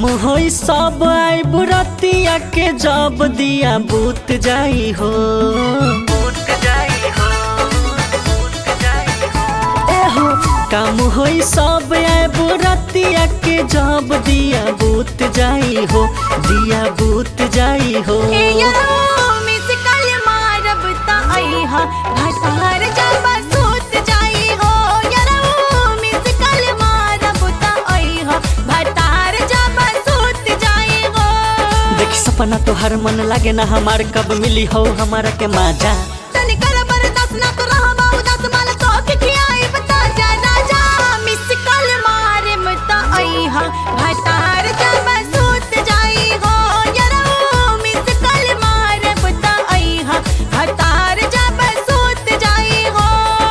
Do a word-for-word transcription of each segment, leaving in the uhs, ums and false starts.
होई सब आई बुरतिया के जब दिया बूत जाई हो बूत जाई हो बूत जाई हो ए हो काम होई सब आई बुरतिया के जब दिया बूत जाई हो दिया बूत जाई हो ए यारो मिस कल मारब ता आई हा भटार जब सूत जाई हो यारो मिस कल मारब ता आई हा भटार जब सूत जाई हो देखी सपना तो हर मन लागे ना हमार कब मिली हो हमारा के माजा तनी कर बर्दाश्त ना तो रहा बाऊ दस माल तो के खियाई बता जा राजा मिस कल मारे मता आई हा भटार जब सूत जाई हो यारो मिस कल मारे बता आई हा भटार जब सूत जाई हो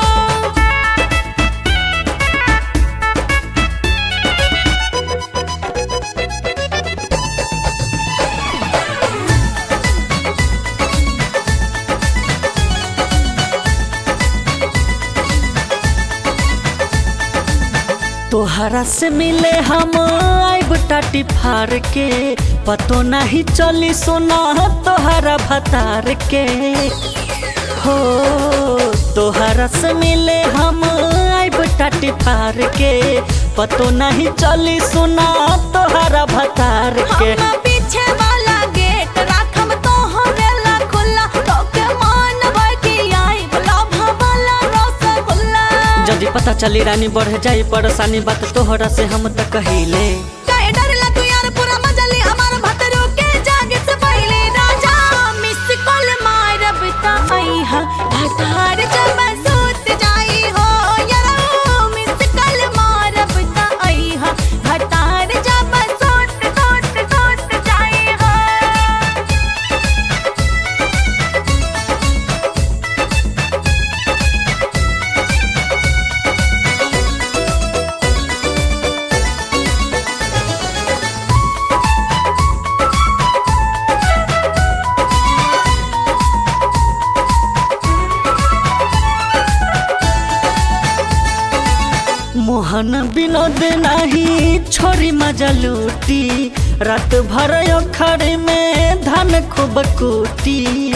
तोहरा से मिले हम आइब टाटी फार के पतो नहीं चली सोना तोहरा भतार के हो तोहरा से मिले हम आइब टाटी फार के पतो नहीं चली सोना तोहरा भतार के हम पीछे वाला गेट राखम तो हमेला खुला तो के मान बैठी आई गुलाब वाला रसगुल्ला यदि पता चली रानी बढ़ जाई परेशानी बात तोहरा से हम त कहिले काहे डरला तू यार पूरा मजा ले हमार भतरो के जागे से पहले राजा मिस कॉल मारब ता आई हा भतार जब सूत जाई हो यारो मिस कॉल मारब ता आई हा भतार जब सूत सूत सूत जाई हो मोहन विनोद नहीं छोरी मजा लूटी रात भर अखड़े में धन खूब कूटी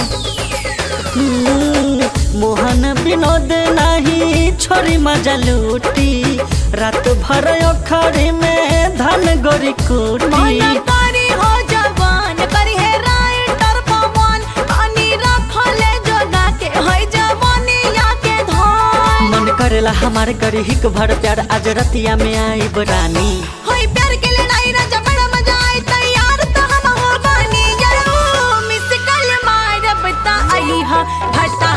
हम्म, मोहन विनोद नहीं छोरी मजा लूटी रात भर अखड़े में धन गोरी कूटी मना करी हो जवान करी है राइटर पवन पानी रखले जोगा के होई जवानी या के धन मन करेला हमारे करी हिक भर प्यार आज रतिया में आई रानी होई प्यार के लड़ाई राजा बड़ा मजा आई तैयार तो हम हो बनी यारो मिस कल मारब ता आई हा भटा